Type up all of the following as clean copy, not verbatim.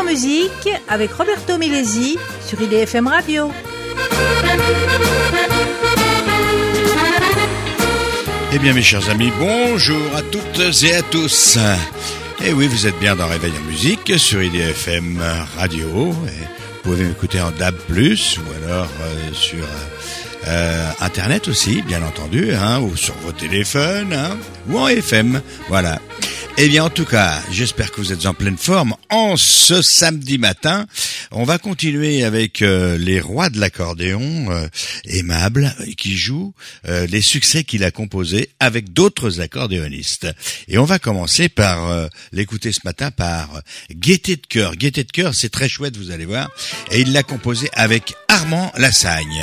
musique avec Roberto Milesi sur IDFM Radio. Eh bien mes chers amis, bonjour à toutes et à tous. Et oui, vous êtes bien dans Réveil en musique sur IDFM Radio. Et vous pouvez m'écouter en DAB+, ou alors sur Internet aussi, bien entendu, ou sur vos téléphones, ou en FM, voilà. Eh bien, en tout cas, j'espère que vous êtes en pleine forme. En ce samedi matin, on va continuer avec les rois de l'accordéon, Aimable, qui joue les succès qu'il a composés avec d'autres accordéonistes. Et on va commencer par l'écouter ce matin par Gaieté de cœur. Gaieté de cœur, c'est très chouette, vous allez voir. Et il l'a composé avec Armand Lassagne.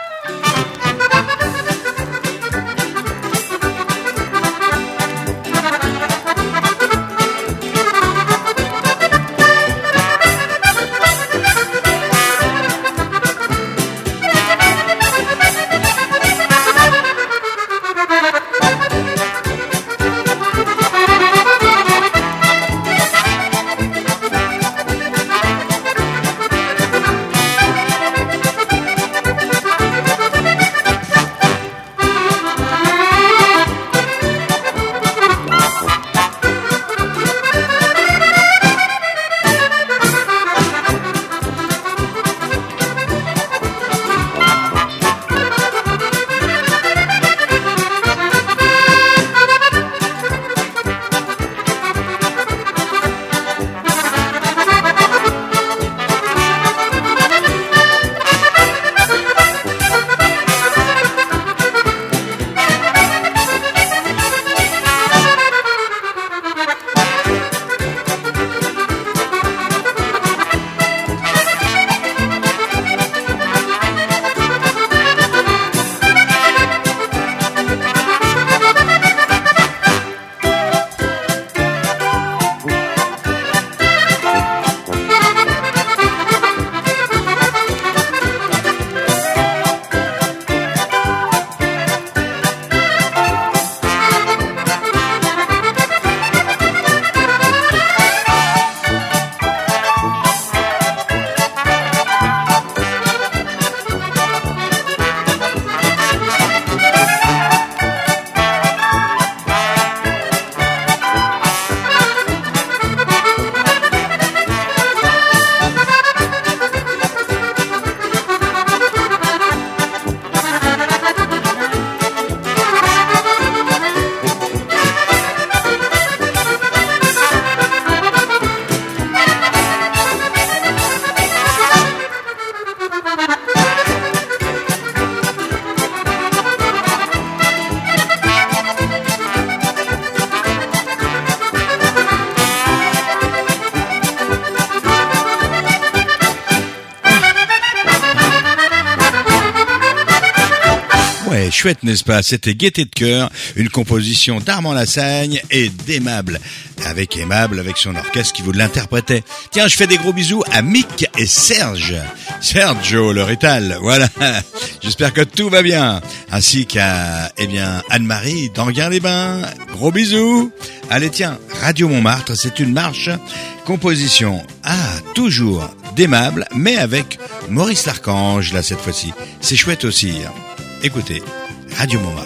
Chouette, n'est-ce pas? C'était Gaieté de cœur, une composition d'Armand Lassagne et d'Aimable. Avec Aimable, avec son orchestre qui vous l'interprétait. Tiens, je fais des gros bisous à Mick et Serge. Sergio, le Rital, voilà. J'espère que tout va bien. Ainsi qu'à, Anne-Marie d'Anguin-les-Bains. Gros bisous. Allez, tiens, Radio Montmartre, c'est une marche. Composition, toujours d'Aimable, mais avec Maurice Larchange, là, cette fois-ci. C'est chouette aussi. Écoutez, Radio Montmartre.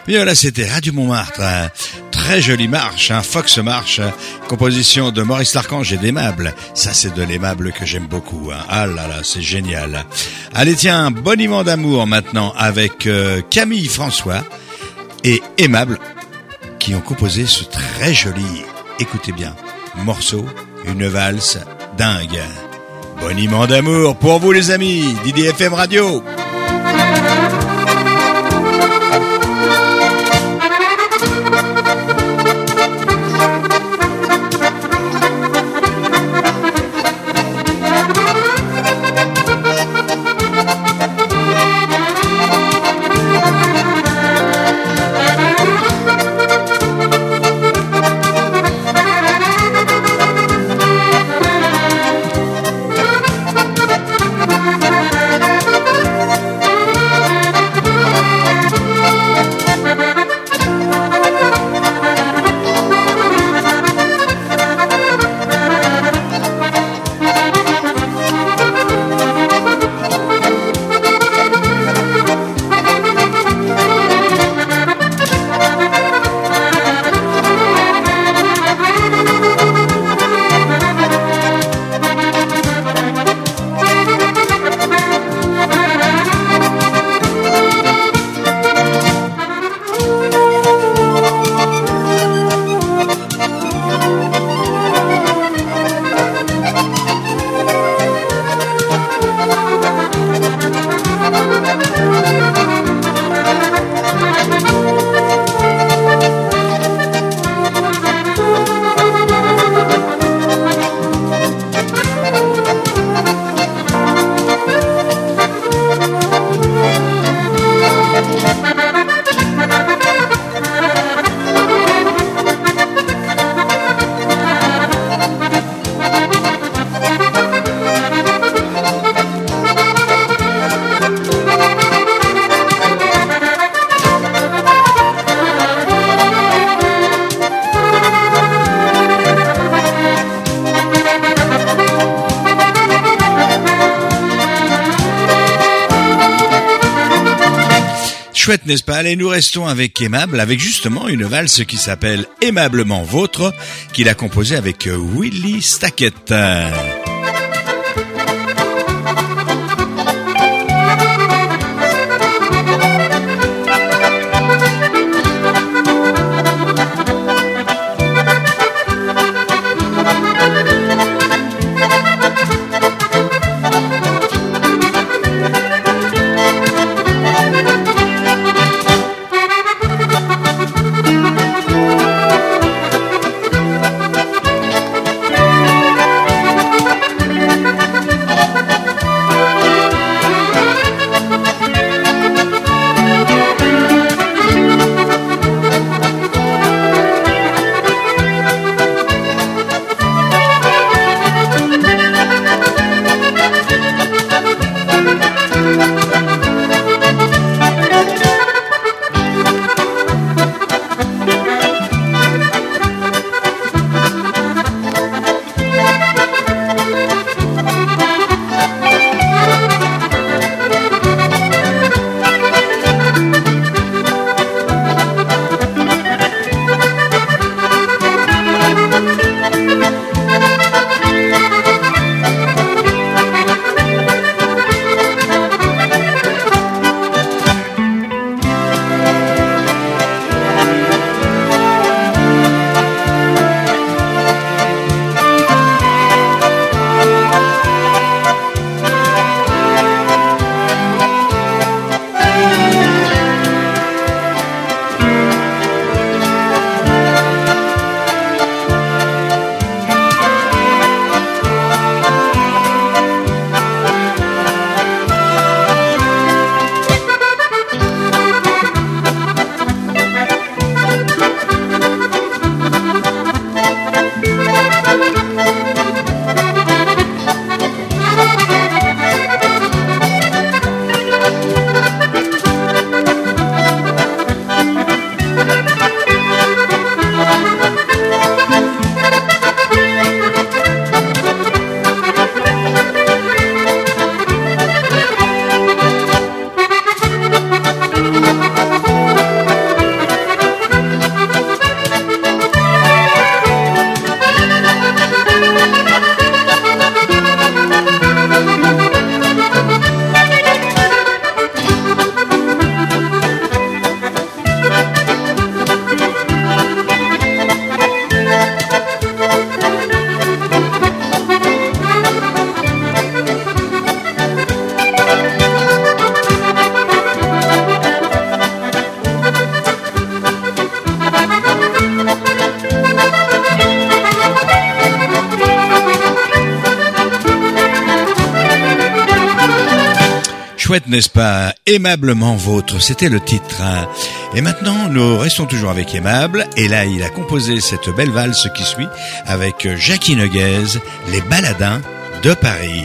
Bien là, c'était Radio Montmartre. Très jolie marche, Fox Marche, composition de Maurice Larchange et d'Aimable. Ça, c'est de l'Aimable que j'aime beaucoup. Ah là là, c'est génial. Allez, tiens, Boniment d'amour maintenant avec Camille François et Aimable qui ont composé ce très joli, écoutez bien, morceau, une valse dingue. Boniment d'amour pour vous les amis d'IDFM Radio. Chouette, n'est-ce pas? Allez, nous restons avec Aimable, avec justement une valse qui s'appelle Aimablement Vôtre, qu'il a composée avec Willy Stackett. Chouette, n'est-ce pas? Aimablement vôtre, c'était le titre. Et maintenant, nous restons toujours avec Aimable. Et là, il a composé cette belle valse qui suit avec Jackie Noguez, Les Baladins de Paris.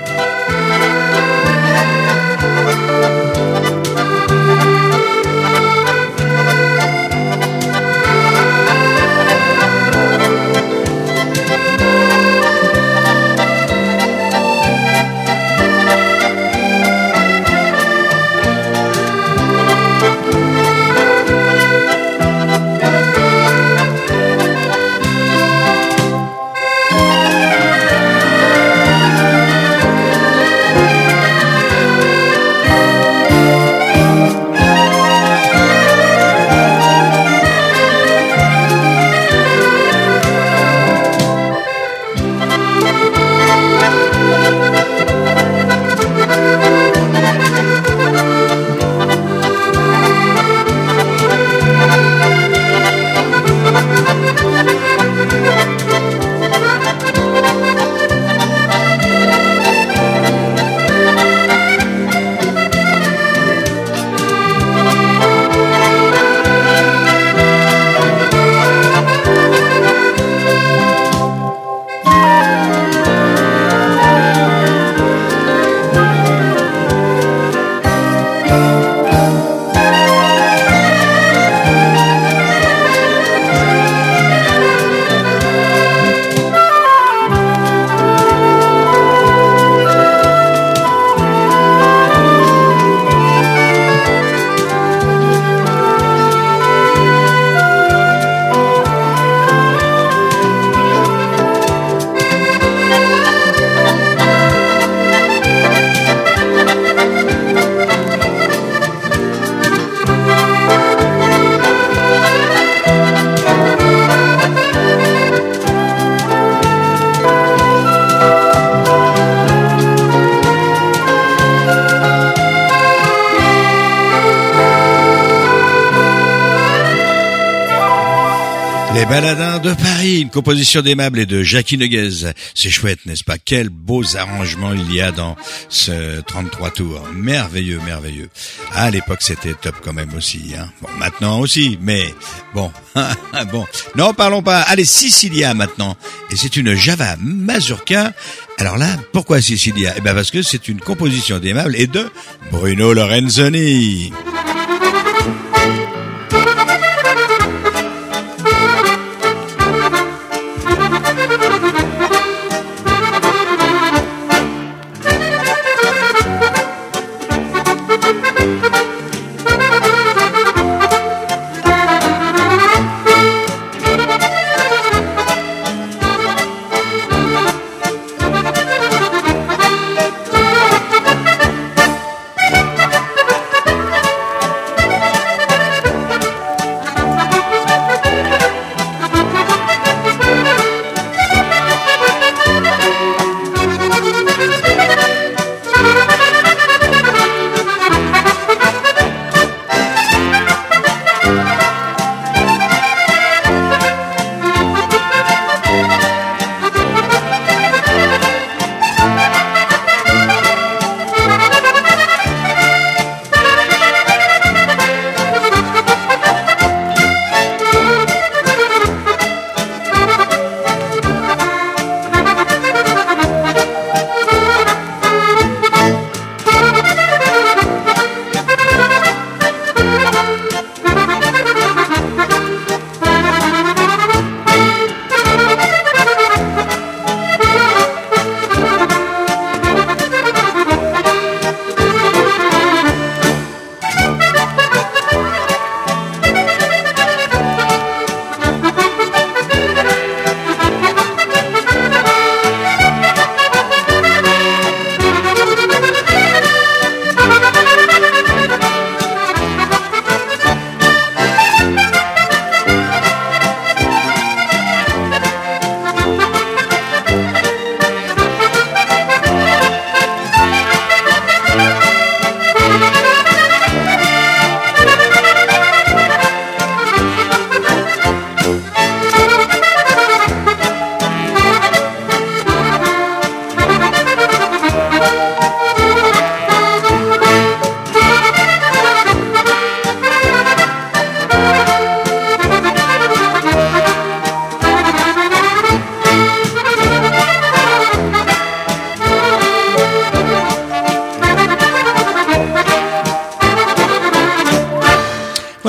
Les Baladins de Paris, une composition d'Aimable et de Jackie Noguez. C'est chouette, n'est-ce pas? Quels beaux arrangements il y a dans ce 33 tours. Merveilleux, merveilleux. À l'époque, c'était top quand même aussi, hein. Bon, maintenant aussi, mais bon, bon. Non, parlons pas. Allez, Sicilia maintenant. Et c'est une Java mazurka. Alors là, pourquoi Sicilia? Eh ben, parce que c'est une composition d'Aimable et de Bruno Lorenzoni.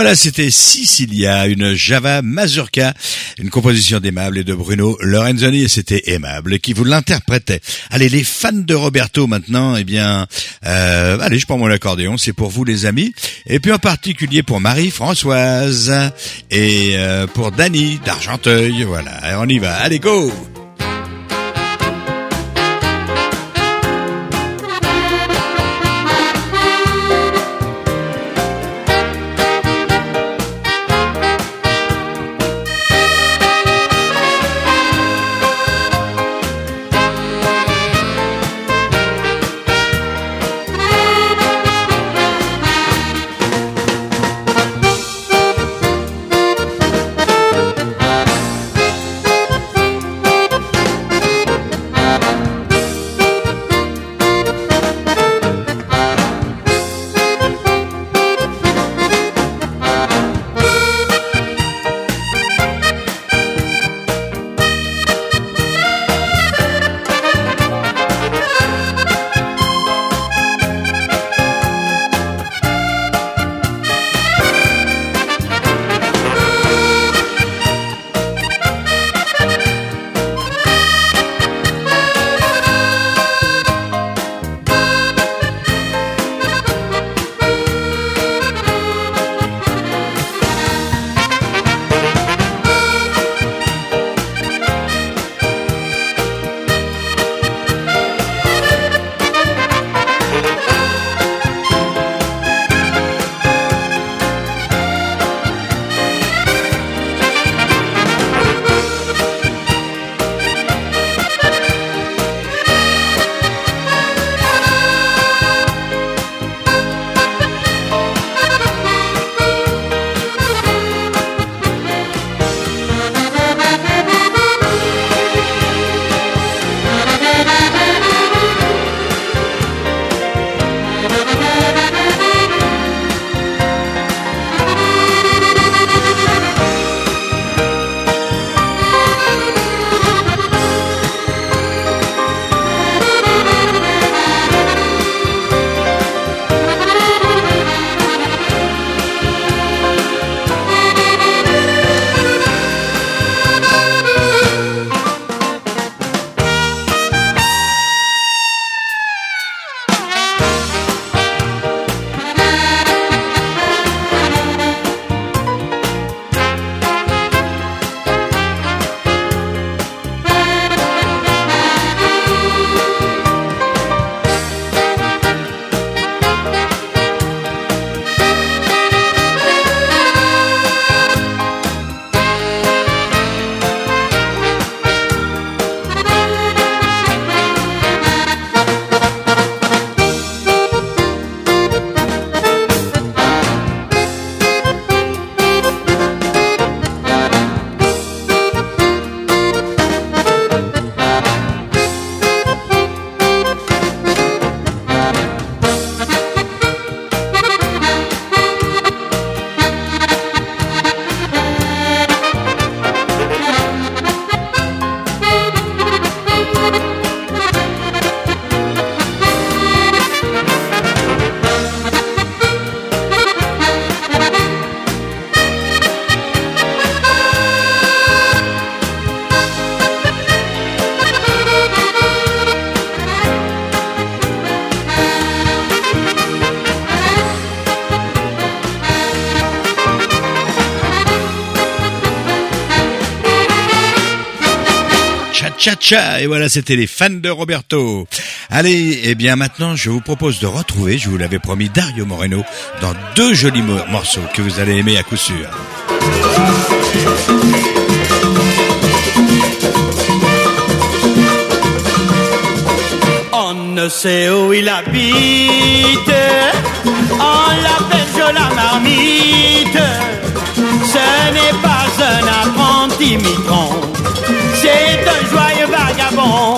voilà, c'était Sicilia, une Java Mazurka, une composition d'Aimable et de Bruno Lorenzoni, et c'était Aimable qui vous l'interprétait. Allez, les fans de Roberto maintenant, eh bien, allez, je prends mon accordéon, c'est pour vous les amis, et puis en particulier pour Marie-Françoise et pour Dany d'Argenteuil, voilà, on y va, allez go! Cha-cha, et voilà, c'était les fans de Roberto. Allez, eh bien maintenant, je vous propose de retrouver, je vous l'avais promis, Dario Moreno dans deux jolis morceaux que vous allez aimer à coup sûr. On ne sait où il habite, on l'appelle Jola Marmite. Ce n'est pas un apprenti mitron, c'est un joyeux vagabond.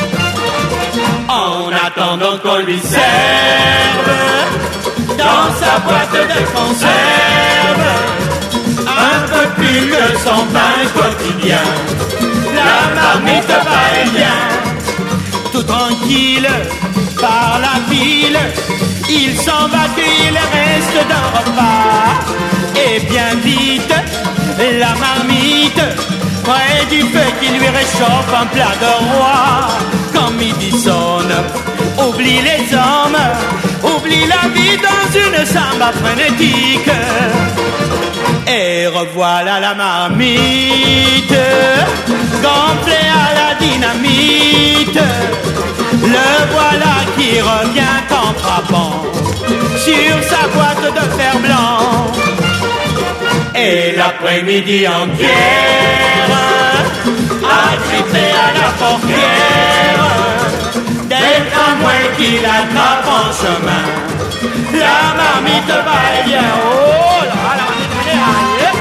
En attendant qu'on lui serve dans sa boîte de conserve un peu plus que son pain quotidien, la marmite va et vient. Tout tranquille par la ville, il s'en va cueillir le reste d'un repas. Et bien vite, la marmite, près du feu qui lui réchauffe un plat de roi. Quand midi sonne, oublie les hommes, oublie la vie dans une samba frénétique. Et revoilà la marmite, gonflée à la dynamite. Le voilà qui revient en frappant sur sa boîte de fer blanc. Et l'après-midi entière, agrippé à la portière, des tramways qui l'attrapent en chemin. La marmite va et vient, oh là, la marmite va et vient.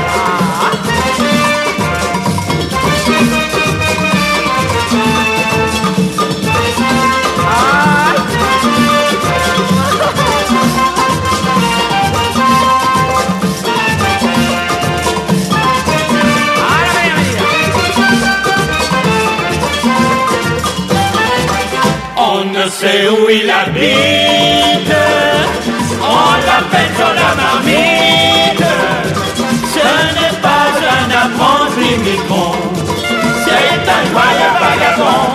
On ne sait où il habite, on l'appelle sur la marmite. Ce n'est pas un apprenti micron, c'est un joyeux vagabond.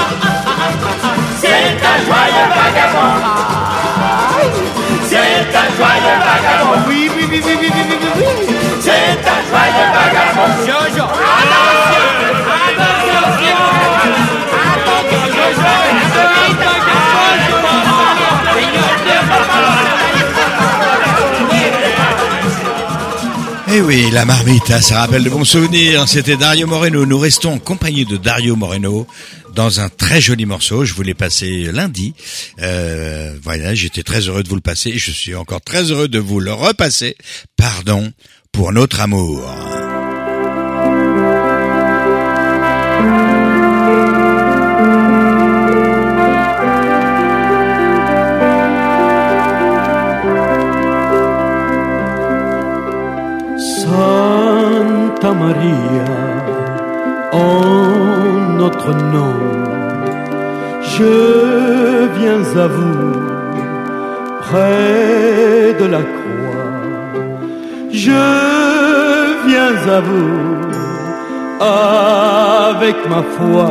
C'est un joyeux vagabond. C'est un joyeux vagabond. Oui, oui, oui, oui, oui, oui, oui, oui. C'est un joyeux vagabond. Jojo. Eh oui, la marmite, ça rappelle de bons souvenirs. C'était Dario Moreno. Nous restons en compagnie de Dario Moreno dans un très joli morceau. Je vous l'ai passé lundi. Voilà, j'étais très heureux de vous le passer. Je suis encore très heureux de vous le repasser. Pardon pour notre amour. Santa Maria, en notre nom, je viens à vous, près de la croix. Je viens à vous, avec ma foi,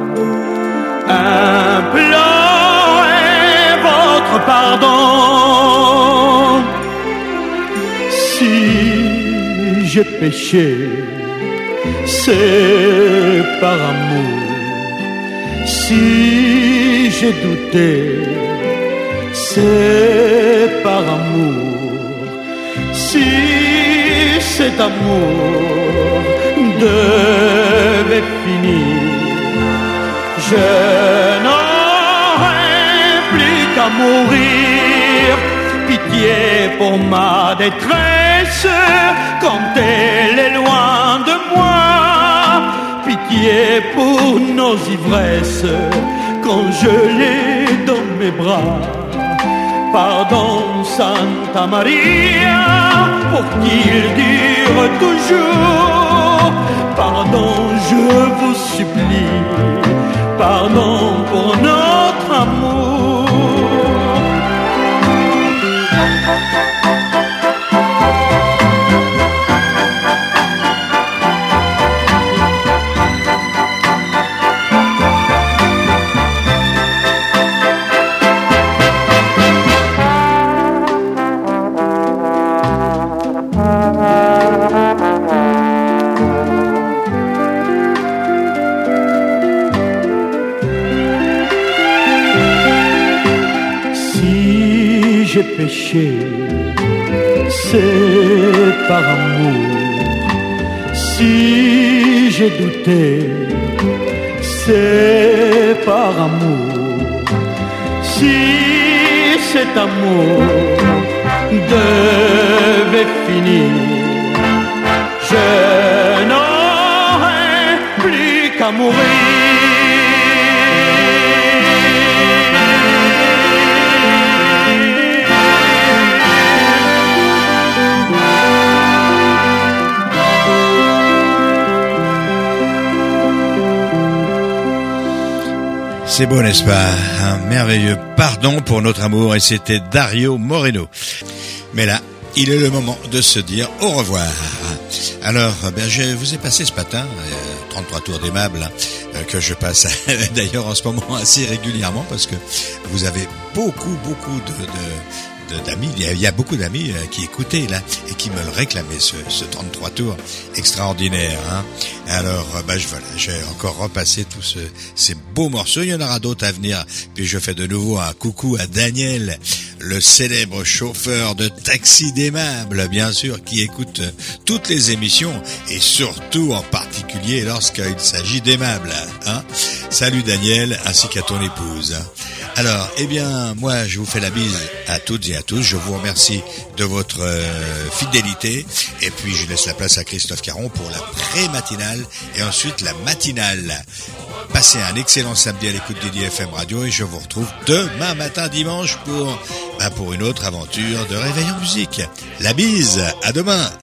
implorer votre pardon. Si j'ai péché, c'est par amour. Si j'ai douté, c'est par amour. Si cet amour devait finir, je n'aurais plus qu'à mourir. Pitié pour ma détresse quand elle est loin de moi. Pitié pour nos ivresses quand je l'ai dans mes bras. Pardon Santa Maria pour qu'il dure toujours. Pardon je vous supplie, pardon pour notre amour. J'ai péché, c'est par amour. Si j'ai douté, c'est par amour. Si cet amour devait finir, je n'aurais plus qu'à mourir. C'est beau, n'est-ce pas? Un merveilleux pardon pour notre amour, et c'était Dario Moreno. Mais là, il est le moment de se dire au revoir. Alors, je vous ai passé ce matin 33 tours d'aimables que je passe d'ailleurs en ce moment assez régulièrement parce que vous avez beaucoup d'amis, il y a beaucoup d'amis qui écoutaient là et qui me le réclamaient ce 33 tours extraordinaire. Alors voilà, j'ai encore repassé tous ces beaux morceaux. Il y en aura d'autres à venir. Puis je fais de nouveau un coucou à Daniel, le célèbre chauffeur de taxi d'aimables, bien sûr, qui écoute toutes les émissions et surtout en particulier lorsqu'il s'agit d'aimables. Salut Daniel, ainsi qu'à ton épouse. Alors, moi, je vous fais la bise à toutes et à tous. Je vous remercie de votre fidélité. Et puis, je laisse la place à Christophe Caron pour la pré-matinale et ensuite la matinale. Passez un excellent samedi à l'écoute d'IDFM Radio et je vous retrouve demain matin dimanche pour une autre aventure de Réveil en musique. La bise, à demain.